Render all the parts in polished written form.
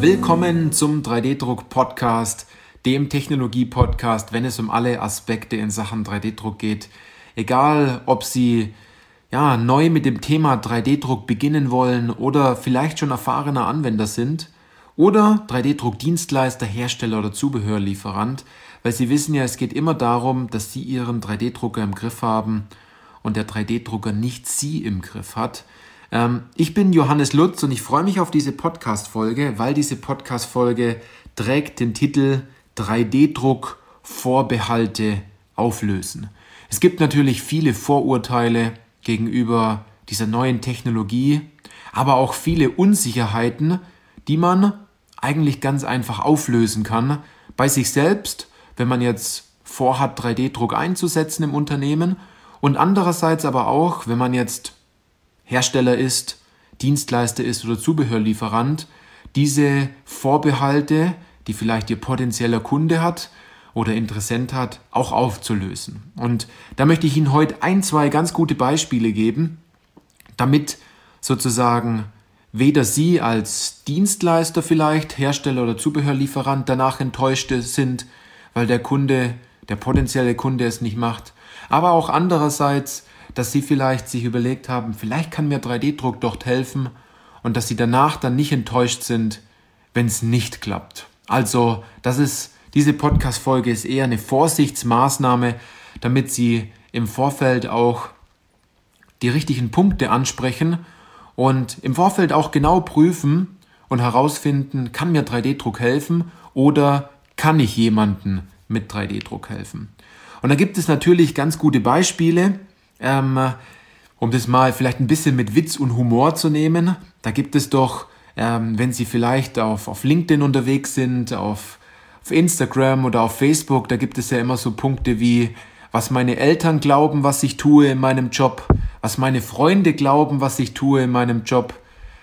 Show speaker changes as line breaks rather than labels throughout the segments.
Willkommen zum 3D-Druck-Podcast, dem Technologie-Podcast, wenn es um alle Aspekte in Sachen 3D-Druck geht. Egal, ob Sie neu mit dem Thema 3D-Druck beginnen wollen oder vielleicht schon erfahrener Anwender sind oder 3D-Druck-Dienstleister, Hersteller oder Zubehörlieferant, weil Sie wissen ja, es geht immer darum, dass Sie Ihren 3D-Drucker im Griff haben und der 3D-Drucker nicht Sie im Griff hat. Ich bin Johannes Lutz und ich freue mich auf diese Podcast-Folge, weil diese Podcast-Folge trägt den Titel 3D-Druck Vorbehalte auflösen. Es gibt natürlich viele Vorurteile gegenüber dieser neuen Technologie, aber auch viele Unsicherheiten, die man eigentlich ganz einfach auflösen kann bei sich selbst, wenn man jetzt vorhat, 3D-Druck einzusetzen im Unternehmen und andererseits aber auch, wenn man jetzt Hersteller ist, Dienstleister ist oder Zubehörlieferant, diese Vorbehalte, die vielleicht Ihr potenzieller Kunde hat oder Interessent hat, auch aufzulösen. Und da möchte ich Ihnen heute zwei ganz gute Beispiele geben, damit sozusagen weder Sie als Dienstleister vielleicht, Hersteller oder Zubehörlieferant danach enttäuscht sind, weil der potenzielle Kunde es nicht macht, aber auch andererseits, dass Sie vielleicht sich überlegt haben, vielleicht kann mir 3D-Druck dort helfen und dass Sie danach dann nicht enttäuscht sind, wenn es nicht klappt. Also, diese Podcast-Folge ist eher eine Vorsichtsmaßnahme, damit Sie im Vorfeld auch die richtigen Punkte ansprechen und im Vorfeld auch genau prüfen und herausfinden, kann mir 3D-Druck helfen oder kann ich jemandem mit 3D-Druck helfen. Und da gibt es natürlich ganz gute Beispiele, um das mal vielleicht ein bisschen mit Witz und Humor zu nehmen. Da gibt es doch, wenn Sie vielleicht auf LinkedIn unterwegs sind, auf Instagram oder auf Facebook, da gibt es ja immer so Punkte wie, was meine Eltern glauben, was ich tue in meinem Job, was meine Freunde glauben, was ich tue in meinem Job,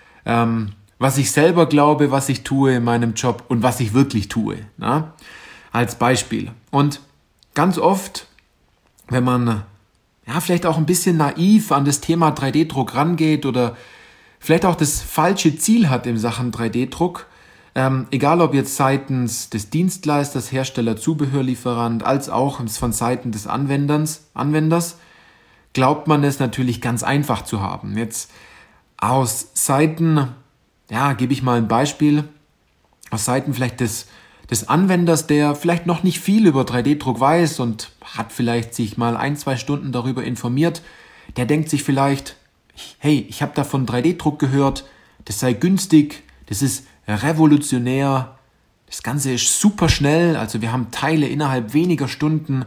was ich selber glaube, was ich tue in meinem Job und was ich wirklich tue, als Beispiel. Und ganz oft, wenn man vielleicht auch ein bisschen naiv an das Thema 3D-Druck rangeht oder vielleicht auch das falsche Ziel hat in Sachen 3D-Druck, egal ob jetzt seitens des Dienstleisters, Hersteller, Zubehörlieferant, als auch von Seiten des Anwenders, glaubt man es natürlich ganz einfach zu haben. Jetzt aus Seiten, gebe ich mal ein Beispiel, aus Seiten vielleicht des Anwenders, der vielleicht noch nicht viel über 3D-Druck weiß und hat vielleicht sich mal 1-2 Stunden darüber informiert, der denkt sich vielleicht, hey, ich habe da von 3D-Druck gehört, das sei günstig, das ist revolutionär, das Ganze ist super schnell, also wir haben Teile innerhalb weniger Stunden,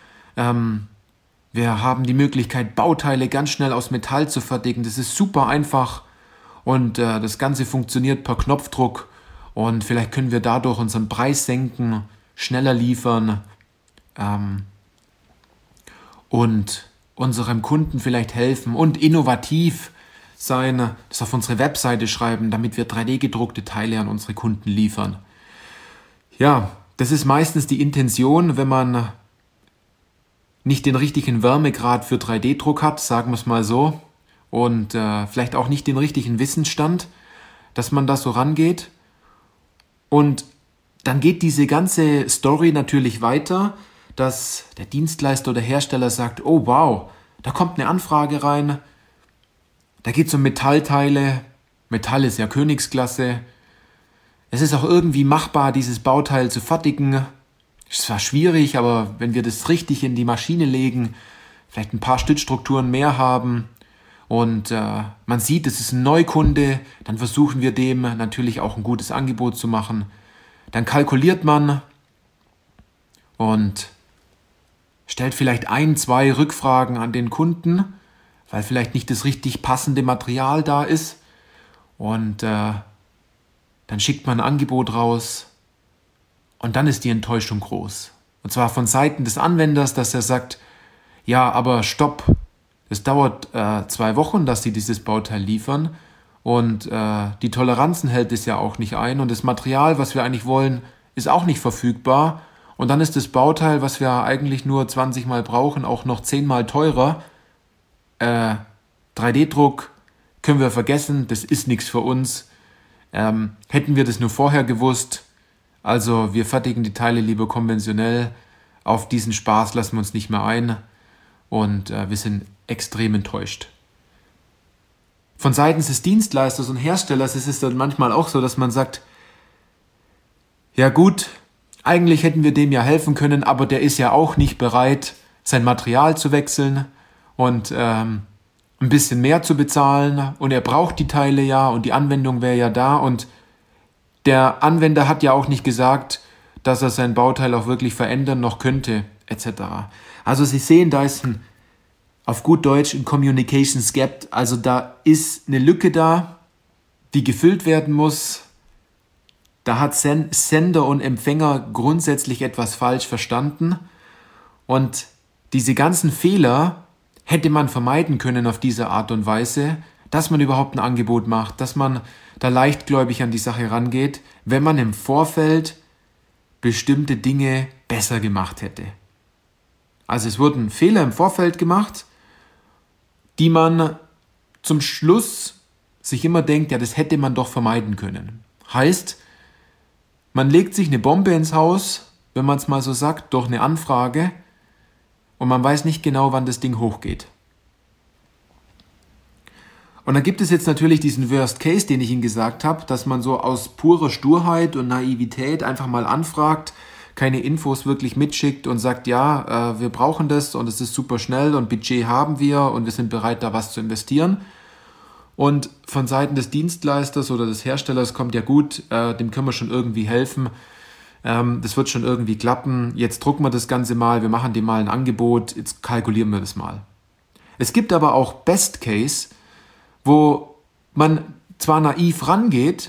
wir haben die Möglichkeit, Bauteile ganz schnell aus Metall zu fertigen, das ist super einfach und das Ganze funktioniert per Knopfdruck. Und vielleicht können wir dadurch unseren Preis senken, schneller liefern und unserem Kunden vielleicht helfen und innovativ sein, das auf unsere Webseite schreiben, damit wir 3D-gedruckte Teile an unsere Kunden liefern. Ja, das ist meistens die Intention, wenn man nicht den richtigen Wärmegrad für 3D-Druck hat, sagen wir es mal so, und vielleicht auch nicht den richtigen Wissensstand, dass man da so rangeht. Und dann geht diese ganze Story natürlich weiter, dass der Dienstleister oder Hersteller sagt, oh wow, da kommt eine Anfrage rein, da geht es um Metallteile, Metall ist ja Königsklasse, es ist auch irgendwie machbar, dieses Bauteil zu fertigen, ist zwar schwierig, aber wenn wir das richtig in die Maschine legen, vielleicht ein paar Stützstrukturen mehr haben und man sieht, es ist ein Neukunde, dann versuchen wir dem natürlich auch ein gutes Angebot zu machen. Dann kalkuliert man und stellt vielleicht 1-2 Rückfragen an den Kunden, weil vielleicht nicht das richtig passende Material da ist. Und dann schickt man ein Angebot raus und dann ist die Enttäuschung groß. Und zwar von Seiten des Anwenders, dass er sagt, ja, aber stopp, es dauert 2 Wochen, dass Sie dieses Bauteil liefern und die Toleranzen hält es ja auch nicht ein und das Material, was wir eigentlich wollen, ist auch nicht verfügbar und dann ist das Bauteil, was wir eigentlich nur 20 Mal brauchen, auch noch 10 Mal teurer. 3D-Druck können wir vergessen, das ist nichts für uns. Hätten wir das nur vorher gewusst, also wir fertigen die Teile lieber konventionell, auf diesen Spaß lassen wir uns nicht mehr ein und wir sind extrem enttäuscht. Von seitens des Dienstleisters und Herstellers ist es dann manchmal auch so, dass man sagt, ja gut, eigentlich hätten wir dem ja helfen können, aber der ist ja auch nicht bereit, sein Material zu wechseln und ein bisschen mehr zu bezahlen und er braucht die Teile ja und die Anwendung wäre ja da und der Anwender hat ja auch nicht gesagt, dass er sein Bauteil auch wirklich verändern noch könnte, etc. Also Sie sehen, da ist auf gut Deutsch ein Communications Gap, also da ist eine Lücke da, die gefüllt werden muss. Da hat Sender und Empfänger grundsätzlich etwas falsch verstanden und diese ganzen Fehler hätte man vermeiden können auf diese Art und Weise, dass man überhaupt ein Angebot macht, dass man da leichtgläubig an die Sache rangeht, wenn man im Vorfeld bestimmte Dinge besser gemacht hätte. Also es wurden Fehler im Vorfeld gemacht, die man zum Schluss sich immer denkt, ja, das hätte man doch vermeiden können. Heißt, man legt sich eine Bombe ins Haus, wenn man es mal so sagt, durch eine Anfrage und man weiß nicht genau, wann das Ding hochgeht. Und dann gibt es jetzt natürlich diesen Worst Case, den ich Ihnen gesagt habe, dass man so aus purer Sturheit und Naivität einfach mal anfragt, keine Infos wirklich mitschickt und sagt, ja, wir brauchen das und es ist super schnell und Budget haben wir und wir sind bereit, da was zu investieren. Und von Seiten des Dienstleisters oder des Herstellers kommt ja gut, dem können wir schon irgendwie helfen, das wird schon irgendwie klappen, jetzt drucken wir das Ganze mal, wir machen dem mal ein Angebot, jetzt kalkulieren wir das mal. Es gibt aber auch Best Case, wo man zwar naiv rangeht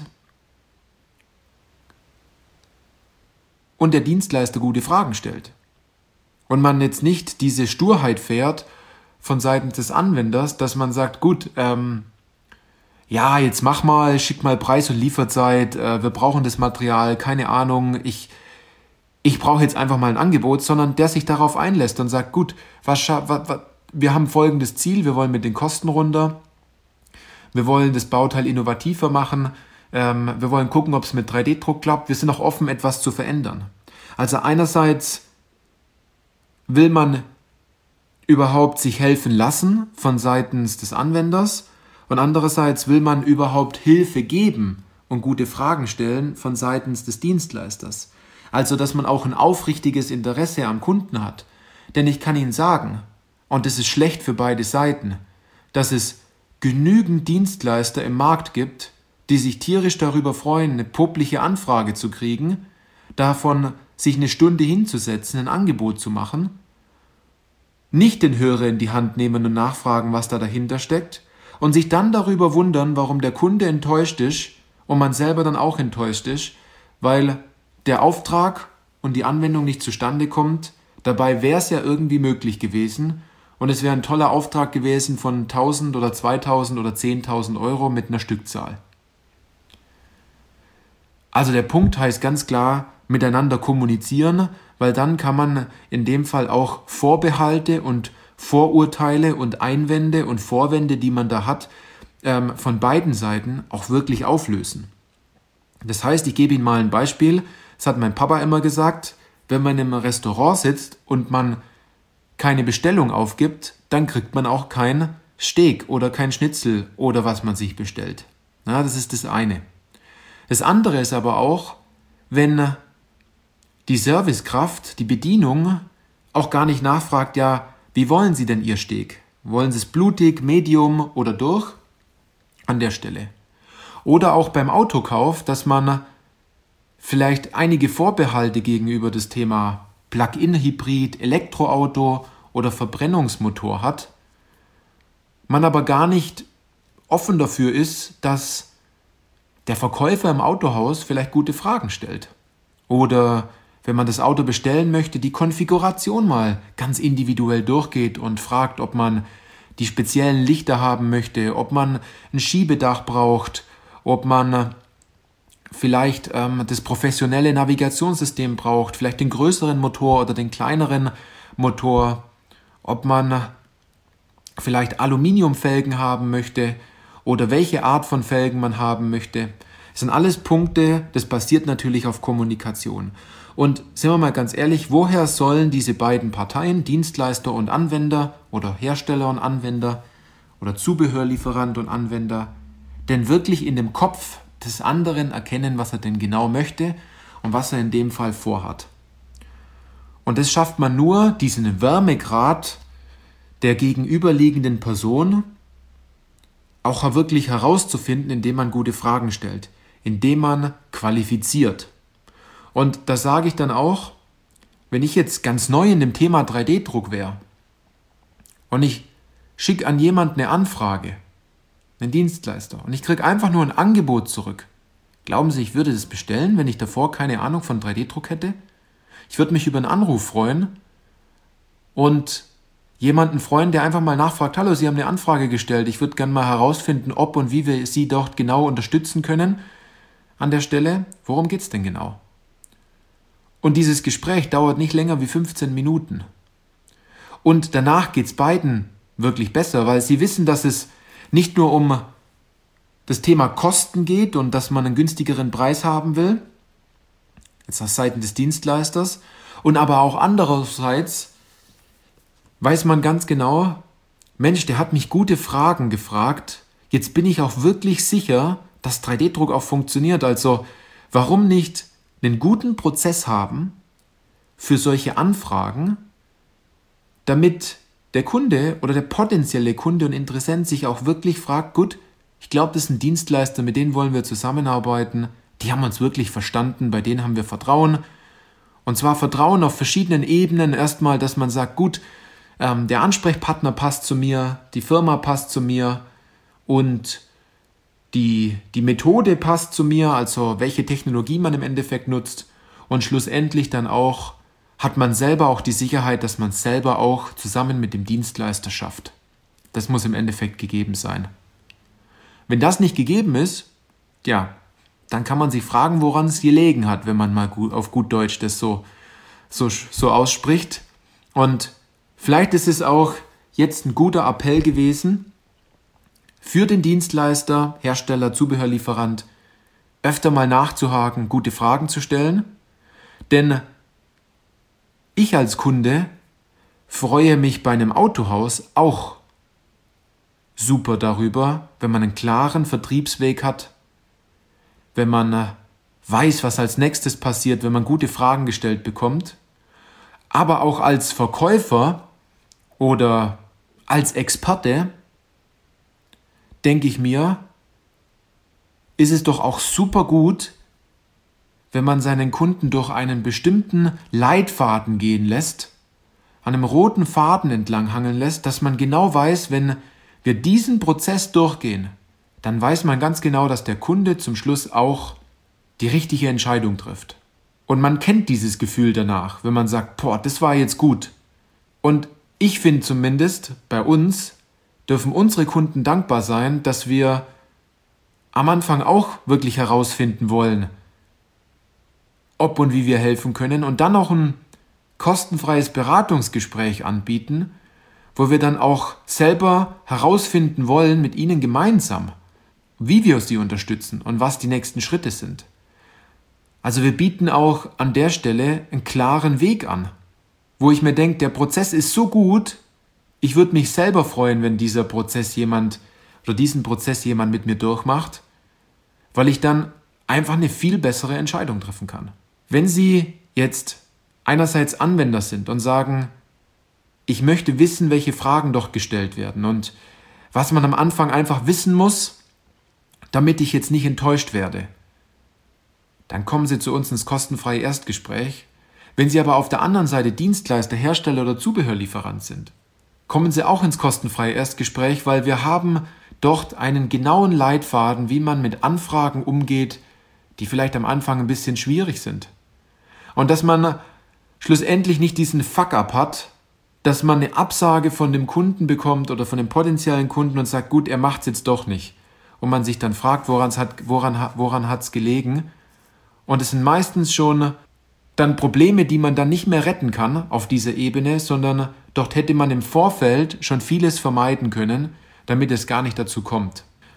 und der Dienstleister gute Fragen stellt und man jetzt nicht diese Sturheit fährt von Seiten des Anwenders, dass man sagt, gut, ja, jetzt mach mal, schick mal Preis und Lieferzeit, wir brauchen das Material, keine Ahnung, ich brauche jetzt einfach mal ein Angebot, sondern der sich darauf einlässt und sagt, gut, wir haben folgendes Ziel, wir wollen mit den Kosten runter, wir wollen das Bauteil innovativer machen, wir wollen gucken, ob es mit 3D-Druck klappt, wir sind auch offen, etwas zu verändern. Also einerseits will man überhaupt sich helfen lassen von seitens des Anwenders, und andererseits will man überhaupt Hilfe geben und gute Fragen stellen von seitens des Dienstleisters. Also, dass man auch ein aufrichtiges Interesse am Kunden hat. Denn ich kann Ihnen sagen, und das ist schlecht für beide Seiten, dass es genügend Dienstleister im Markt gibt, die sich tierisch darüber freuen, eine publike Anfrage zu kriegen, davon sich eine Stunde hinzusetzen, ein Angebot zu machen, nicht den Hörer in die Hand nehmen und nachfragen, was da dahinter steckt, und sich dann darüber wundern, warum der Kunde enttäuscht ist und man selber dann auch enttäuscht ist, weil der Auftrag und die Anwendung nicht zustande kommt. Dabei wäre es ja irgendwie möglich gewesen und es wäre ein toller Auftrag gewesen von 1000 oder 2000 oder 10.000 Euro mit einer Stückzahl. Also der Punkt heißt ganz klar, miteinander kommunizieren, weil dann kann man in dem Fall auch Vorbehalte und Vorurteile und Einwände und Vorwände, die man da hat, von beiden Seiten auch wirklich auflösen. Das heißt, ich gebe Ihnen mal ein Beispiel, das hat mein Papa immer gesagt, wenn man im Restaurant sitzt und man keine Bestellung aufgibt, dann kriegt man auch kein Steak oder kein Schnitzel oder was man sich bestellt. Na, das ist das eine. Das andere ist aber auch, wenn die Servicekraft, die Bedienung auch gar nicht nachfragt, ja, wie wollen Sie denn Ihr Steak? Wollen Sie es blutig, medium oder durch? An der Stelle. Oder auch beim Autokauf, dass man vielleicht einige Vorbehalte gegenüber das Thema Plug-in-Hybrid, Elektroauto oder Verbrennungsmotor hat, man aber gar nicht offen dafür ist, dass der Verkäufer im Autohaus vielleicht gute Fragen stellt. Oder wenn man das Auto bestellen möchte, die Konfiguration mal ganz individuell durchgeht und fragt, ob man die speziellen Lichter haben möchte, ob man ein Schiebedach braucht, ob man vielleicht das professionelle Navigationssystem braucht, vielleicht den größeren Motor oder den kleineren Motor, ob man vielleicht Aluminiumfelgen haben möchte oder welche Art von Felgen man haben möchte. Das sind alles Punkte, das basiert natürlich auf Kommunikation. Und sind wir mal ganz ehrlich, woher sollen diese beiden Parteien, Dienstleister und Anwender oder Hersteller und Anwender oder Zubehörlieferant und Anwender, denn wirklich in dem Kopf des anderen erkennen, was er denn genau möchte und was er in dem Fall vorhat? Und das schafft man nur, diesen Wärmegrad der gegenüberliegenden Person auch wirklich herauszufinden, indem man gute Fragen stellt, indem man qualifiziert. Und da sage ich dann auch, wenn ich jetzt ganz neu in dem Thema 3D-Druck wäre und ich schicke an jemanden eine Anfrage, einen Dienstleister, und ich kriege einfach nur ein Angebot zurück. Glauben Sie, ich würde das bestellen, wenn ich davor keine Ahnung von 3D-Druck hätte? Ich würde mich über einen Anruf freuen und jemanden freuen, der einfach mal nachfragt, hallo, Sie haben eine Anfrage gestellt, ich würde gerne mal herausfinden, ob und wie wir Sie dort genau unterstützen können an der Stelle. Worum geht es denn genau? Und dieses Gespräch dauert nicht länger wie 15 Minuten. Und danach geht es beiden wirklich besser, weil sie wissen, dass es nicht nur um das Thema Kosten geht und dass man einen günstigeren Preis haben will, jetzt aus Seiten des Dienstleisters, und aber auch andererseits weiß man ganz genau, Mensch, der hat mich gute Fragen gefragt, jetzt bin ich auch wirklich sicher, dass 3D-Druck auch funktioniert, also warum nicht einen guten Prozess haben für solche Anfragen, damit der Kunde oder der potenzielle Kunde und Interessent sich auch wirklich fragt, gut, ich glaube, das ist ein Dienstleister, mit denen wollen wir zusammenarbeiten, die haben uns wirklich verstanden, bei denen haben wir Vertrauen. Und zwar Vertrauen auf verschiedenen Ebenen. Erstmal, dass man sagt, gut, der Ansprechpartner passt zu mir, die Firma passt zu mir und die Methode passt zu mir, also welche Technologie man im Endeffekt nutzt. Und schlussendlich dann auch hat man selber auch die Sicherheit, dass man es selber auch zusammen mit dem Dienstleister schafft. Das muss im Endeffekt gegeben sein. Wenn das nicht gegeben ist, ja, dann kann man sich fragen, woran es gelegen hat, wenn man mal auf gut Deutsch das so ausspricht. Und vielleicht ist es auch jetzt ein guter Appell gewesen, für den Dienstleister, Hersteller, Zubehörlieferant, öfter mal nachzuhaken, gute Fragen zu stellen. Denn ich als Kunde freue mich bei einem Autohaus auch super darüber, wenn man einen klaren Vertriebsweg hat, wenn man weiß, was als nächstes passiert, wenn man gute Fragen gestellt bekommt. Aber auch als Verkäufer oder als Experte denke ich mir, ist es doch auch super gut, wenn man seinen Kunden durch einen bestimmten Leitfaden gehen lässt, an einem roten Faden entlang hangeln lässt, dass man genau weiß, wenn wir diesen Prozess durchgehen, dann weiß man ganz genau, dass der Kunde zum Schluss auch die richtige Entscheidung trifft. Und man kennt dieses Gefühl danach, wenn man sagt, boah, das war jetzt gut. Und ich finde zumindest, bei uns dürfen unsere Kunden dankbar sein, dass wir am Anfang auch wirklich herausfinden wollen, ob und wie wir helfen können und dann auch ein kostenfreies Beratungsgespräch anbieten, wo wir dann auch selber herausfinden wollen mit ihnen gemeinsam, wie wir sie unterstützen und was die nächsten Schritte sind. Also wir bieten auch an der Stelle einen klaren Weg an, wo ich mir denke, der Prozess ist so gut, ich würde mich selber freuen, wenn diesen Prozess jemand mit mir durchmacht, weil ich dann einfach eine viel bessere Entscheidung treffen kann. Wenn Sie jetzt einerseits Anwender sind und sagen, ich möchte wissen, welche Fragen doch gestellt werden und was man am Anfang einfach wissen muss, damit ich jetzt nicht enttäuscht werde, dann kommen Sie zu uns ins kostenfreie Erstgespräch. Wenn Sie aber auf der anderen Seite Dienstleister, Hersteller oder Zubehörlieferant sind, kommen Sie auch ins kostenfreie Erstgespräch, weil wir haben dort einen genauen Leitfaden, wie man mit Anfragen umgeht, die vielleicht am Anfang ein bisschen schwierig sind. Und dass man schlussendlich nicht diesen Fuck-up hat, dass man eine Absage von dem Kunden bekommt oder von dem potenziellen Kunden und sagt, gut, er macht es jetzt doch nicht. Und man sich dann fragt, woran hat's gelegen. Und es sind meistens schon dann Probleme, die man dann nicht mehr retten kann auf dieser Ebene, sondern dort hätte man im Vorfeld schon vieles vermeiden können, damit es gar nicht dazu kommt.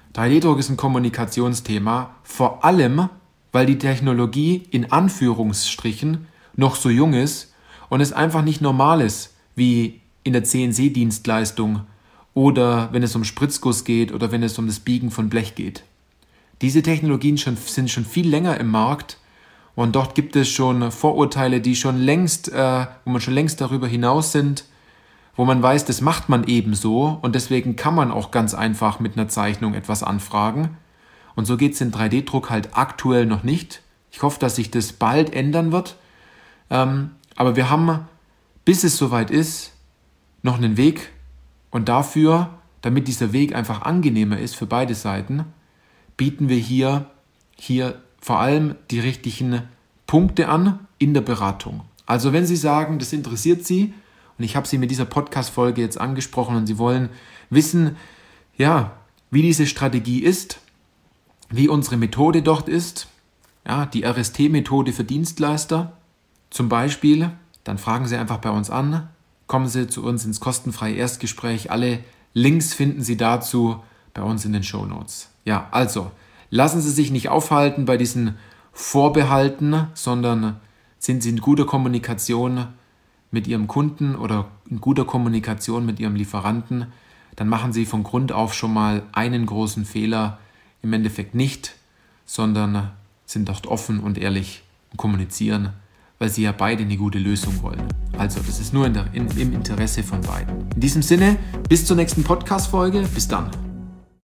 3D-Druck ist ein Kommunikationsthema, vor allem, weil die Technologie in Anführungsstrichen noch so jung ist und es einfach nicht normal ist, wie in der CNC-Dienstleistung oder wenn es um Spritzguss geht oder wenn es um das Biegen von Blech geht. Diese Technologien sind schon viel länger im Markt und dort gibt es schon Vorurteile, die schon längst, wo man schon längst darüber hinaus sind, wo man weiß, das macht man ebenso und deswegen kann man auch ganz einfach mit einer Zeichnung etwas anfragen. Und so geht es in 3D-Druck halt aktuell noch nicht. Ich hoffe, dass sich das bald ändern wird. Aber wir haben, bis es soweit ist, noch einen Weg. Und dafür, damit dieser Weg einfach angenehmer ist für beide Seiten, bieten wir hier vor allem die richtigen Punkte an in der Beratung. Also wenn Sie sagen, das interessiert Sie, und ich habe Sie mit dieser Podcast-Folge jetzt angesprochen und Sie wollen wissen, ja, wie diese Strategie ist, wie unsere Methode dort ist, ja, die RST-Methode für Dienstleister zum Beispiel, dann fragen Sie einfach bei uns an, kommen Sie zu uns ins kostenfreie Erstgespräch. Alle Links finden Sie dazu bei uns in den Shownotes. Ja, also, lassen Sie sich nicht aufhalten bei diesen Vorbehalten, sondern sind Sie in guter Kommunikation mit Ihrem Kunden oder in guter Kommunikation mit Ihrem Lieferanten, dann machen Sie von Grund auf schon mal einen großen Fehler im Endeffekt nicht, sondern sind dort offen und ehrlich und kommunizieren, weil Sie ja beide eine gute Lösung wollen. Also, das ist nur im Interesse von beiden. In diesem Sinne, bis zur nächsten Podcast-Folge. Bis dann.